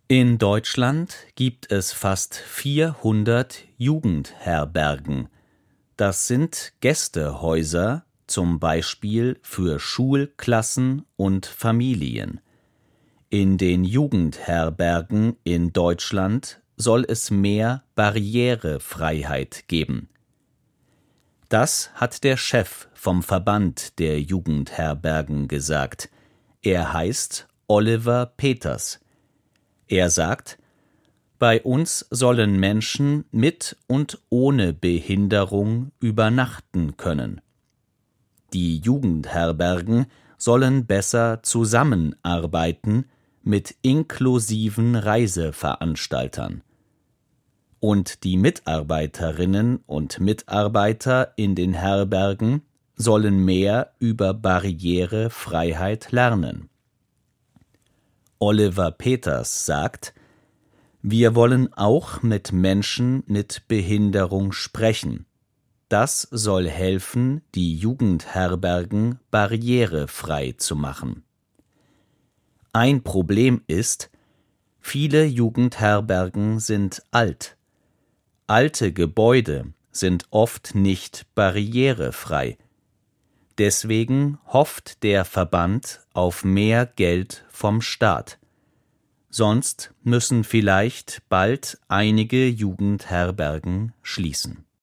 In Deutschland gibt es fast 400 Jugendherbergen. Das sind Gästehäuser, zum Beispiel für Schulklassen und Familien. In den Jugendherbergen in Deutschland soll es mehr Barrierefreiheit geben. Das hat der Chef vom Verband der Jugendherbergen gesagt. Er heißt Oliver Peters. Er sagt: Bei uns sollen Menschen mit und ohne Behinderung übernachten können. Die Jugendherbergen sollen besser zusammenarbeiten mit inklusiven Reiseveranstaltern. Und die Mitarbeiterinnen und Mitarbeiter in den Herbergen sollen mehr über Barrierefreiheit lernen. Oliver Peters sagt: Wir wollen auch mit Menschen mit Behinderung sprechen. Das soll helfen, die Jugendherbergen barrierefrei zu machen. Ein Problem ist, viele Jugendherbergen sind alt. Alte Gebäude sind oft nicht barrierefrei. Deswegen hofft der Verband auf mehr Geld vom Staat. Sonst müssen vielleicht bald einige Jugendherbergen schließen.